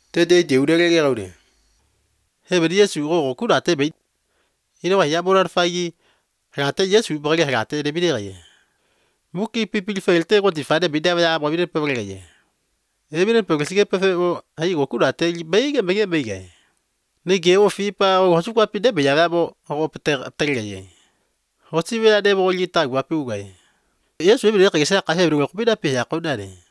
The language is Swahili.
Tete teudere gaude. Hebedi Yesu go kurate be. Ina wa ya borar fagi. Rate Yesu bore rate de bidere. Muki pipil felte go tifade bidere ya bo bidere pebere. Ebile pe sige pe o ai go kurate bege. Ne ge o fipa o su kwa pide be ya bo o peter. O si vela de bo lita gwa pi ugai. Yesu bidere ke sa ka hebru ko bidere pe ya ko dare.